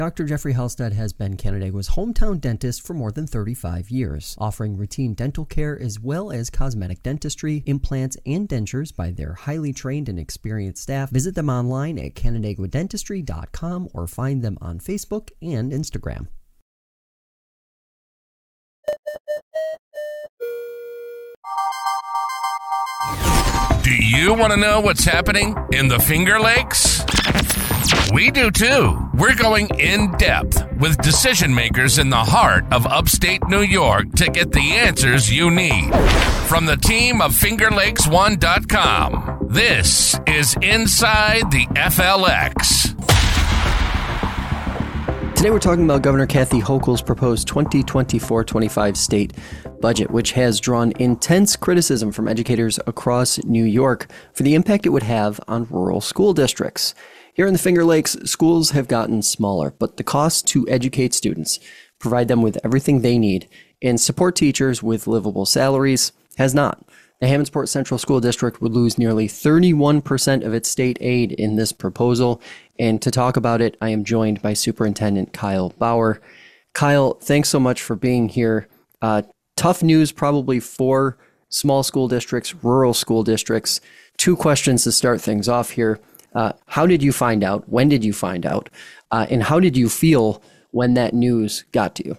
Dr. Jeffrey Halstead has been Canandaigua's hometown dentist for more than 35 years, offering routine dental care as well as cosmetic dentistry, implants, and dentures by their highly trained and experienced staff. Visit them online at canandaiguadentistry.com or find them on Facebook and Instagram. Do you want to know what's happening in the Finger Lakes? We do too. We're going in depth with decision makers in the heart of upstate New York to get the answers you need. From the team of FingerLakes1.com, this is Inside the FLX. Today we're talking about Governor Kathy Hochul's proposed 2024-25 state budget, which has drawn intense criticism from educators across New York for the impact it would have on rural school districts. Here in the Finger Lakes, schools have gotten smaller, but the cost to educate students, provide them with everything they need, and support teachers with livable salaries has not. The Hammondsport Central School District would lose nearly 31% of its state aid in this proposal. And to talk about it, I am joined by Superintendent Kyle Bauer. Kyle, thanks so much for being here. Tough news probably for small school districts, rural school districts. Two questions to start things off here. How did you find out? When did you find out? And how did you feel when that news got to you?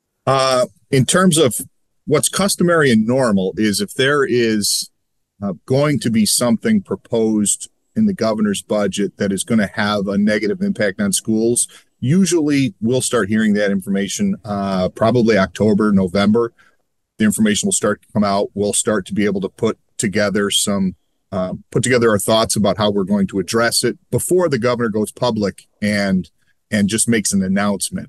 In terms of what's customary and normal is if there is going to be something proposed in the governor's budget that is going to have a negative impact on schools, usually we'll start hearing that information probably October, November. The information will start to come out. We'll start to be able to put together our thoughts about how we're going to address it before the governor goes public and just makes an announcement.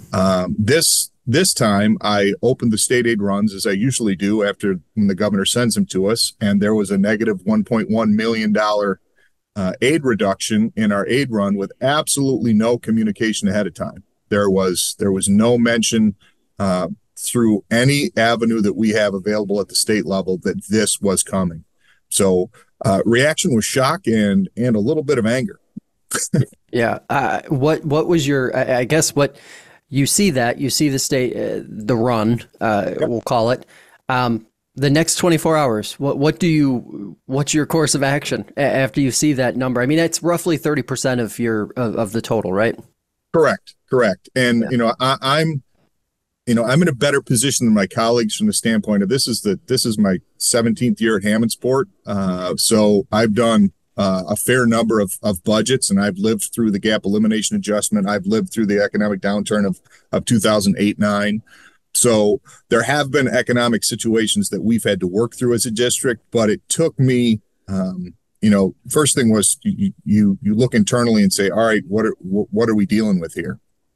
This time I opened the state aid runs as I usually do after when the governor sends them to us, and there was a negative $1.1 million aid reduction in our aid run with absolutely no communication ahead of time. There was no mention through any avenue that we have available at the state level that this was coming. So reaction was shock and a little bit of anger. Yeah. What was your, I guess what you see the state, the run, we'll call it, the next 24 hours, what's your course of action after you see that number? I mean, that's roughly 30% of the total, right? Correct. And, yeah. I'm in a better position than my colleagues from the standpoint of this is my 17th year at Hammondsport. So I've done a fair number of budgets, and I've lived through the gap elimination adjustment. I've lived through the economic downturn of 2008-9. So there have been economic situations that we've had to work through as a district, but it took me, first thing was you look internally and say, all right, what are we dealing with here?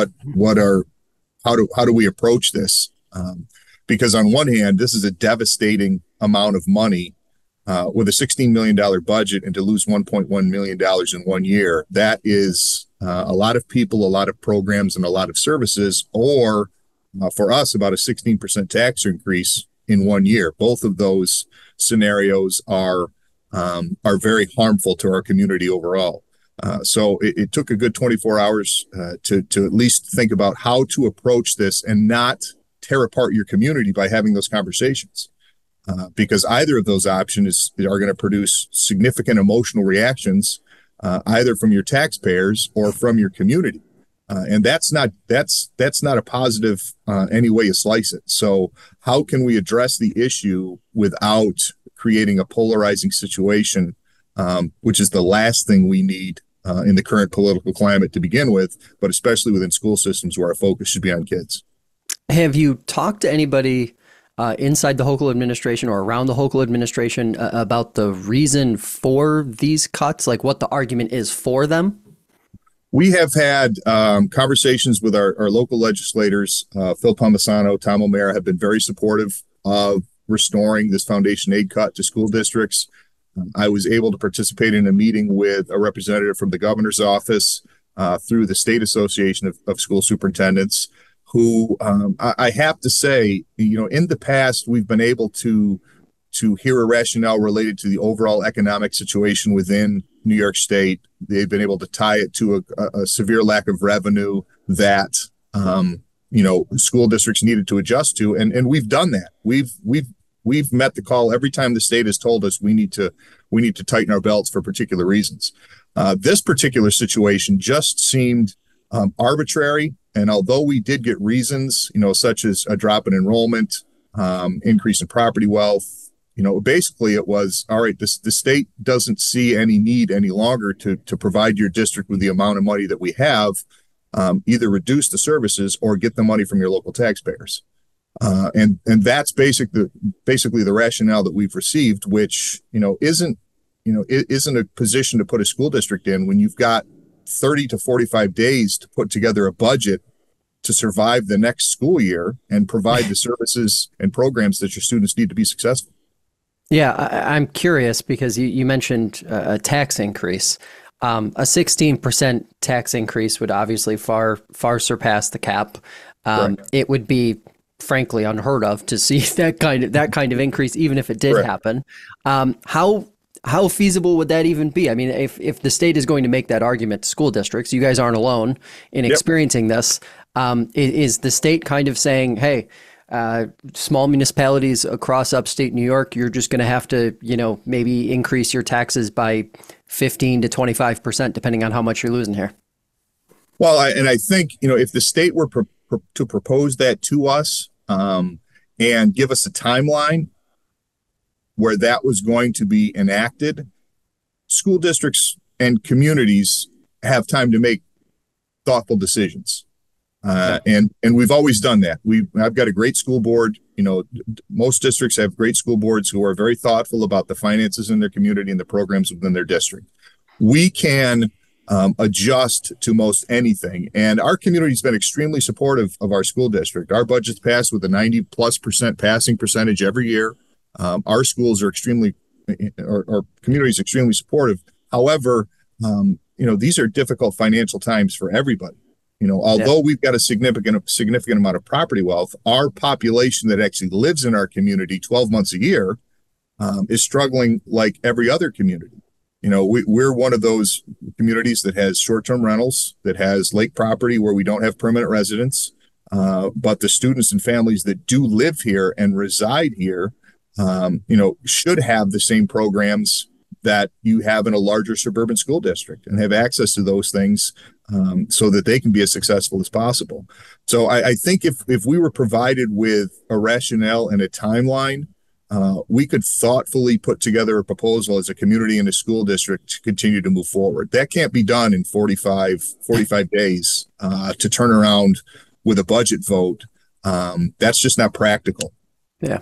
How do we approach this? Because on one hand, this is a devastating amount of money with a $16 million budget, and to lose $1.1 million in 1 year, that is a lot of people, a lot of programs, and a lot of services, or for us, about a 16% tax increase in 1 year. Both of those scenarios are very harmful to our community overall. So it took a good 24 hours to at least think about how to approach this and not tear apart your community by having those conversations. Because either of those options are going to produce significant emotional reactions, either from your taxpayers or from your community. And that's not a positive any way you slice it. So how can we address the issue without creating a polarizing situation, which is the last thing we need in the current political climate to begin with, but especially within school systems where our focus should be on kids. Have you talked to anybody inside the Hochul administration or around the Hochul administration about the reason for these cuts, like what the argument is for them? We have had conversations with our local legislators. Phil Palmisano, Tom O'Mara have been very supportive of restoring this foundation aid cut to school districts. I was able to participate in a meeting with a representative from the governor's office through the State Association of School Superintendents, who I have to say, in the past, we've been able to hear a rationale related to the overall economic situation within New York State. They've been able to tie it to a severe lack of revenue that school districts needed to adjust to, and we've done that. We've met the call every time the state has told us we need to tighten our belts for particular reasons. This particular situation just seemed arbitrary, and although we did get reasons, such as a drop in enrollment, increase in property wealth, basically it was, all right, the state doesn't see any need any longer to provide your district with the amount of money that we have. Either reduce the services or get the money from your local taxpayers. And that's basically the rationale that we've received, which, isn't a position to put a school district in when you've got 30 to 45 days to put together a budget to survive the next school year and provide the services and programs that your students need to be successful. Yeah, I'm curious because you mentioned a tax increase. A 16% tax increase would obviously far surpass the cap. Right. It would be, frankly, unheard of to see that kind of increase, even if it did Right. happen. How feasible would that even be? I mean, if the state is going to make that argument to school districts, you guys aren't alone in experiencing this. Is the state kind of saying, hey, small municipalities across upstate New York, you're just going to have to, maybe increase your taxes by 15 to 25%, depending on how much you're losing here? Well, I think, if the state were to propose that to us and give us a timeline where that was going to be enacted, school districts and communities have time to make thoughtful decisions. And we've always done that. I've got a great school board. Most districts have great school boards who are very thoughtful about the finances in their community and the programs within their district. We can adjust to most anything. And our community's been extremely supportive of our school district. Our budget's passed with a 90+% passing percentage every year. Our schools are our community is extremely supportive. However, these are difficult financial times for everybody. Although we've got a significant amount of property wealth, our population that actually lives in our community 12 months a year is struggling like every other community. We're one of those communities that has short-term rentals, that has lake property where we don't have permanent residents. But the students and families that do live here and reside here, should have the same programs that you have in a larger suburban school district and have access to those things so that they can be as successful as possible. So I think if we were provided with a rationale and a timeline, we could thoughtfully put together a proposal as a community and a school district to continue to move forward. That can't be done in 45 days to turn around with a budget vote. That's just not practical. Yeah.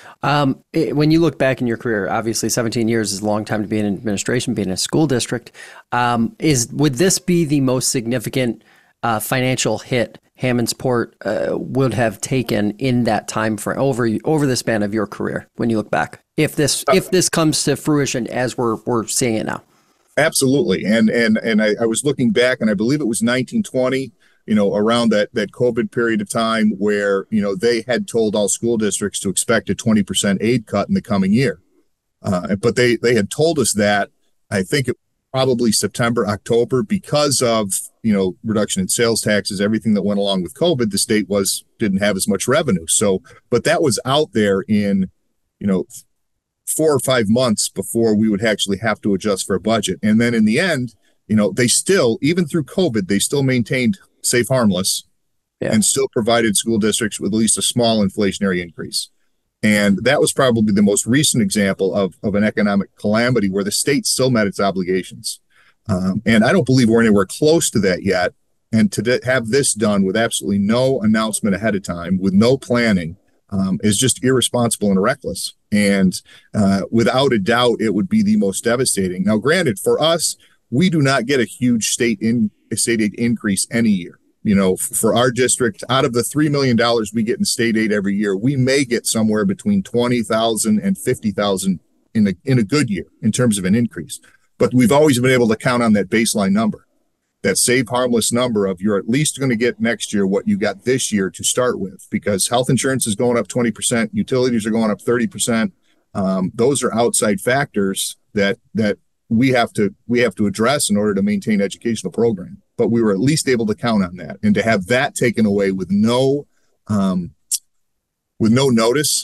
When you look back in your career, obviously 17 years is a long time to be in administration, being in a school district. Would this be the most significant financial hit Hammondsport would have taken in that time frame over the span of your career when you look back? If this comes to fruition as we're seeing it now? Absolutely. And I was looking back, and I believe it was 1920. Around that COVID period of time where, they had told all school districts to expect a 20% aid cut in the coming year. But they had told us that, I think it probably September, October, because of, reduction in sales taxes, everything that went along with COVID, the state didn't have as much revenue. So, but that was out there in, 4 or 5 months before we would actually have to adjust for a budget. And then in the end, they still, even through COVID, they still maintained safe harmless and still provided school districts with at least a small inflationary increase. And that was probably the most recent example of an economic calamity where the state still met its obligations. And I don't believe we're anywhere close to that yet. And to have this done with absolutely no announcement ahead of time, with no planning, is just irresponsible and reckless. And without a doubt, it would be the most devastating. Now, granted, for us, we do not get a huge state aid increase any year. For our district, out of the $3 million we get in state aid every year, we may get somewhere between $20,000 and $50,000 in a good year in terms of an increase. But we've always been able to count on that baseline number, that safe harmless number of you're at least going to get next year what you got this year to start with, because health insurance is going up 20%, utilities are going up 30%. Those are outside factors that we have to address in order to maintain educational program. But we were at least able to count on that, and to have that taken away with no notice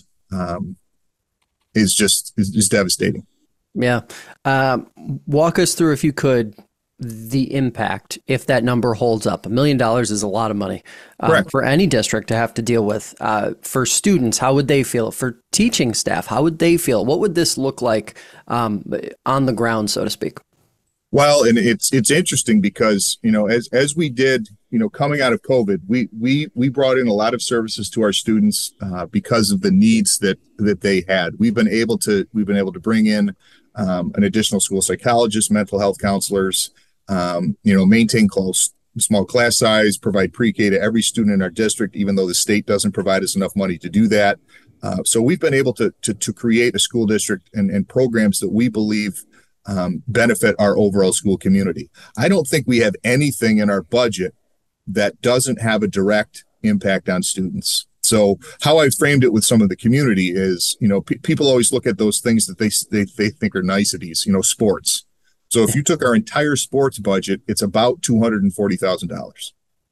is devastating. Yeah. Walk us through, if you could, the impact if that number holds up. $1 million is a lot of money for any district to have to deal with. For students, how would they feel? For teaching staff, how would they feel? What would this look like on the ground, so to speak? Well, and it's interesting because, as we did, coming out of COVID, we brought in a lot of services to our students because of the needs that they had. We've been able to bring in an additional school psychologist, mental health counselors, maintain small class size, provide pre-K to every student in our district, even though the state doesn't provide us enough money to do that. So we've been able to create a school district and programs that we believe benefit our overall school community. I don't think we have anything in our budget that doesn't have a direct impact on students. So how I framed it with some of the community is, people always look at those things that they think are niceties, sports. So if you took our entire sports budget, it's about $240,000.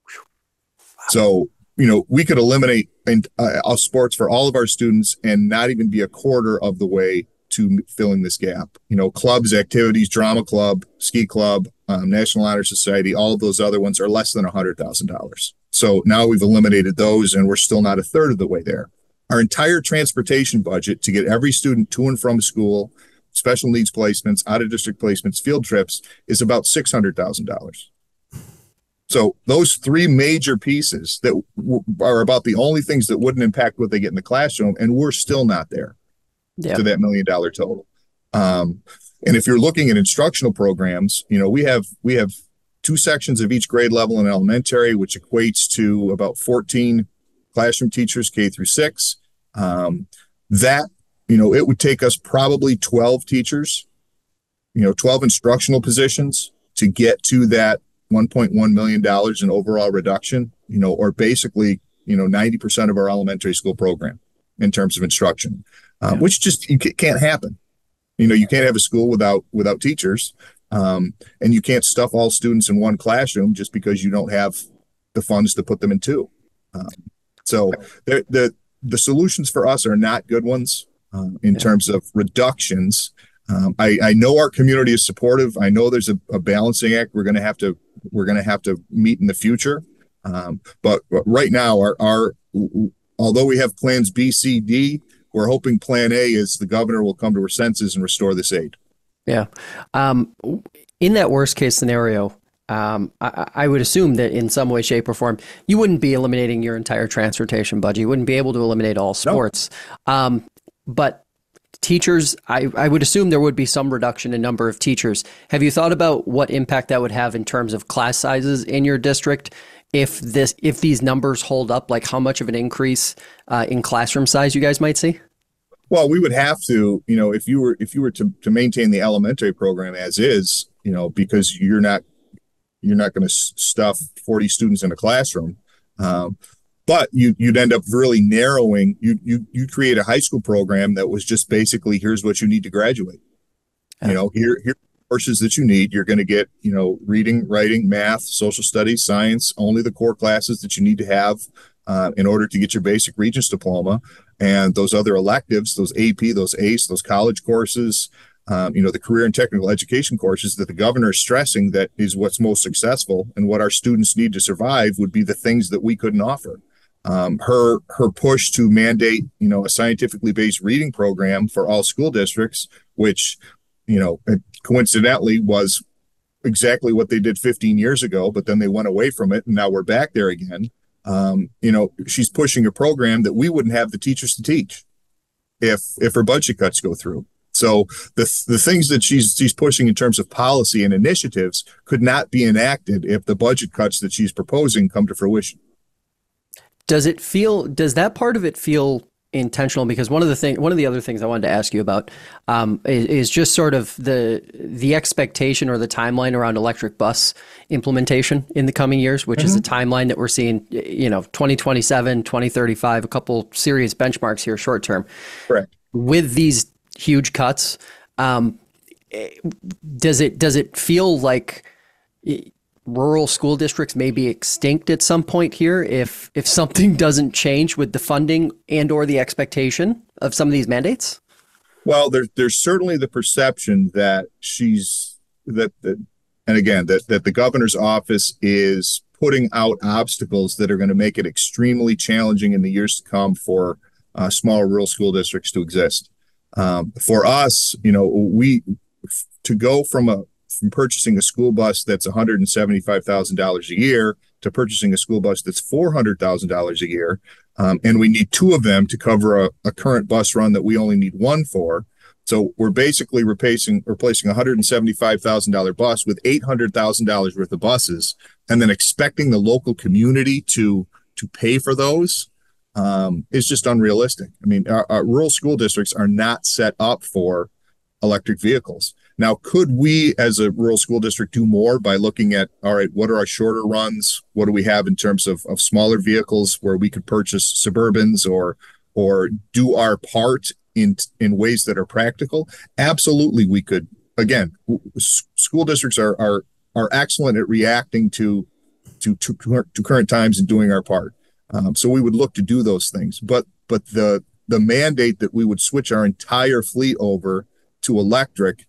So, we could eliminate sports for all of our students and not even be a quarter of the way to filling this gap. Clubs, activities, drama club, ski club, National Honor Society, all of those other ones are less than $100,000. So now we've eliminated those and we're still not a third of the way there. Our entire transportation budget to get every student to and from school, special needs placements, out of district placements, field trips is about $600,000. So those three major pieces that are about the only things that wouldn't impact what they get in the classroom, and we're still not there. Yeah. To that $1 million total. And if you're looking at instructional programs, we have 2 sections of each grade level in elementary, which equates to about 14 classroom teachers, K through 6. That, it would take us probably 12 teachers, 12 instructional positions to get to that $1.1 million in overall reduction, or basically, 90% of our elementary school program in terms of instruction. Which just can't happen. You can't have a school without teachers, and you can't stuff all students in one classroom just because you don't have the funds to put them in 2. So the solutions for us are not good ones in terms of reductions. I know our community is supportive. I know there's a balancing act we're going to have to meet in the future. But right now, although we have plans B, C, D, we're hoping plan A is the governor will come to her senses and restore this aid. Yeah. In that worst case scenario, I would assume that in some way, shape, or form, you wouldn't be eliminating your entire transportation budget. You wouldn't be able to eliminate all sports. No. But teachers, I would assume there would be some reduction in number of teachers. Have you thought about what impact that would have in terms of class sizes in your district? If these numbers hold up, like how much of an increase in classroom size you guys might see? Well, we would have to, if you were to maintain the elementary program as is, because you're not going to stuff 40 students in a classroom, but you'd end up really narrowing. You create a high school program that was just basically, here's what you need to graduate. Here courses that you need. You're going to get, reading, writing, math, social studies, science, only the core classes that you need to have in order to get your basic Regents diploma. And those other electives, those AP, those ACE, those college courses, the career and technical education courses that the governor is stressing that is what's most successful and what our students need to survive would be the things that we couldn't offer. Her push to mandate, a scientifically based reading program for all school districts, which, coincidentally was exactly what they did 15 years ago, but then they went away from it and now we're back there again. She's pushing a program that we wouldn't have the teachers to teach if her budget cuts go through. So the things that she's pushing in terms of policy and initiatives could not be enacted if the budget cuts that she's proposing come to fruition. Does that part of it feel intentional? Because one of the other things I wanted to ask you about is just sort of the expectation or the timeline around electric bus implementation in the coming years, which is a timeline that we're seeing, 2027, 2035, a couple serious benchmarks here short term. Correct. With these huge cuts, Does it feel like rural school districts may be extinct at some point here if something doesn't change with the funding and or the expectation of some of these mandates? Well, there's certainly the perception that and again, that the governor's office is putting out obstacles that are going to make it extremely challenging in the years to come for smaller rural school districts to exist. For us, to go from purchasing a school bus that's $175,000 a year to purchasing a school bus that's $400,000 a year, and we need two of them to cover a current bus run that we only need one for. So we're basically replacing a $175,000 bus with $800,000 worth of buses, and then expecting the local community to pay for those is just unrealistic. I mean, our rural school districts are not set up for electric vehicles. Now, could we as a rural school district do more by looking at, all right, what are our shorter runs? What do we have in terms of smaller vehicles where we could purchase Suburbans or do our part in ways that are practical? Absolutely, we could. Again, school districts are excellent at reacting to current times and doing our part. So we would look to do those things. But the mandate that we would switch our entire fleet over to electric,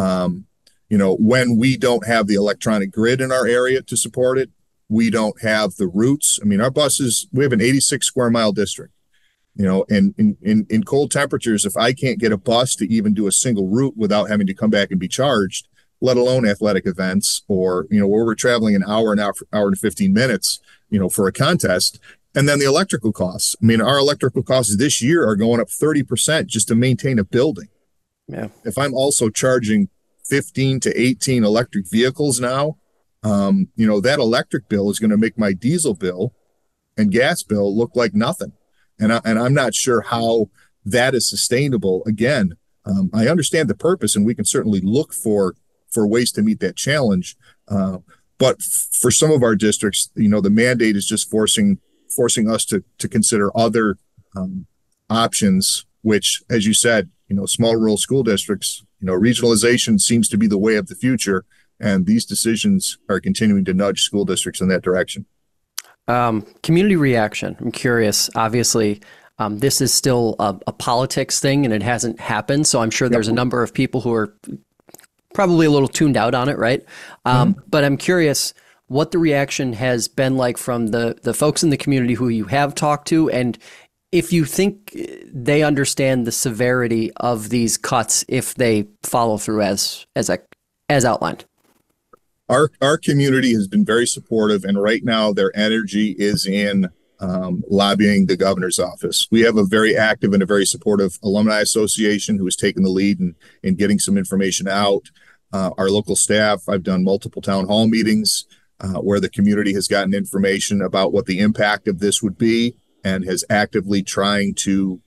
when we don't have the electronic grid in our area to support it, we don't have the routes. I mean, our buses, we have an 86 square mile district, and in cold temperatures, if I can't get a bus to even do a single route without having to come back and be charged, let alone athletic events or, where we're traveling an hour and 15 minutes, for a contest. And then the electrical costs. I mean, our electrical costs this year are going up 30% just to maintain a building. Yeah. If I'm also charging 15 to 18 electric vehicles now, that electric bill is going to make my diesel bill and gas bill look like nothing. And I'm not sure how that is sustainable. Again, I understand the purpose, and we can certainly look for ways to meet that challenge. But for some of our districts, the mandate is just forcing us to consider other options, which, as you said, small rural school districts, regionalization seems to be the way of the future. And these decisions are continuing to nudge school districts in that direction. Community reaction. I'm curious. Obviously, this is still a politics thing and it hasn't happened. So I'm sure there's a number of people who are probably a little tuned out on it, right? But I'm curious what the reaction has been like from the folks in the community who you have talked to, and if you think they understand the severity of these cuts if they follow through as outlined. Our community has been very supportive, and right now their energy is in lobbying the governor's office. We have a very active and a very supportive alumni association who has taken the lead in getting some information out. Our local staff, I've done multiple town hall meetings where the community has gotten information about what the impact of this would be, and has actively trying to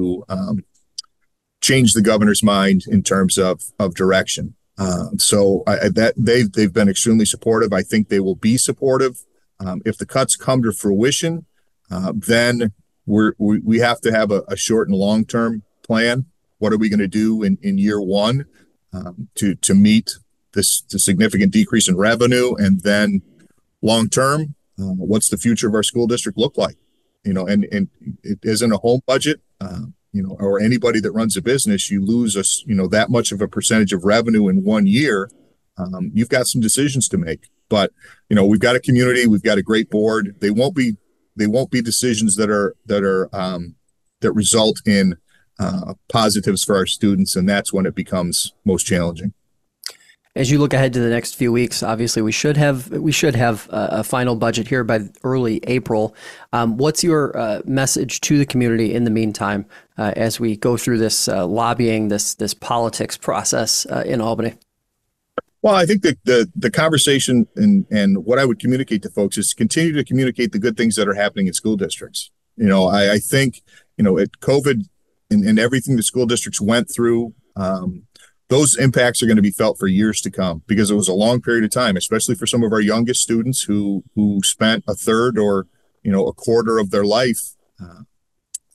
change the governor's mind in terms of direction. So they've been extremely supportive. I think they will be supportive. If the cuts come to fruition, then we have to have a short and long term plan. What are we going to do in year one to meet the significant decrease in revenue, and then long term, what's the future of our school district look like? And it isn't a home budget, or anybody that runs a business, you lose that much of a percentage of revenue in 1 year. You've got some decisions to make, but we've got a community, we've got a great board. They won't be decisions that result in positives for our students, and that's when it becomes most challenging. As you look ahead to the next few weeks, obviously we should have a final budget here by early April. What's your message to the community in the meantime as we go through this lobbying, this politics process in Albany? Well, I think that the conversation and what I would communicate to folks is continue to communicate the good things that are happening in school districts. I think at COVID and everything the school districts went through. Those impacts are going to be felt for years to come, because it was a long period of time, especially for some of our youngest students who spent a third or a quarter of their life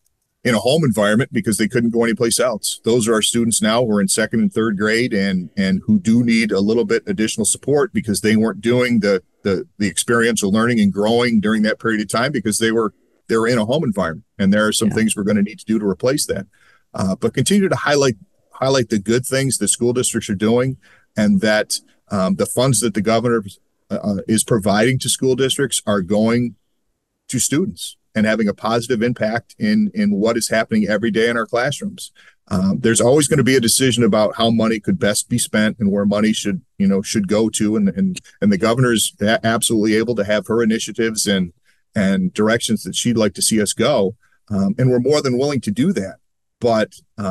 in a home environment because they couldn't go anyplace else. Those are our students now who are in second and third grade and who do need a little bit additional support because they weren't doing the experiential learning and growing during that period of time because they were in a home environment. And there are some things we're going to need to do to replace that. But continue to highlight the good things the school districts are doing, and that the funds that the governor is providing to school districts are going to students and having a positive impact in what is happening every day in our classrooms. There's always going to be a decision about how money could best be spent and where money should go to. And the governor is absolutely able to have her initiatives and directions that she'd like to see us go. And we're more than willing to do that. But,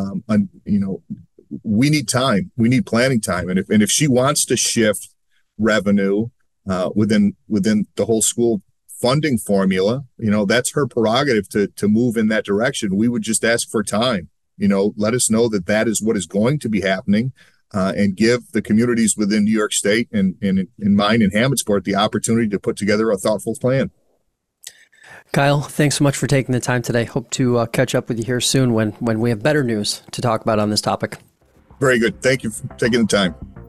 we need time. We need planning time. And if she wants to shift revenue within the whole school funding formula, that's her prerogative to move in that direction. We would just ask for time. Let us know that is what is going to be happening, and give the communities within New York State and in mine and Hammondsport the opportunity to put together a thoughtful plan. Kyle, thanks so much for taking the time today. Hope to catch up with you here soon when we have better news to talk about on this topic. Very good. Thank you for taking the time.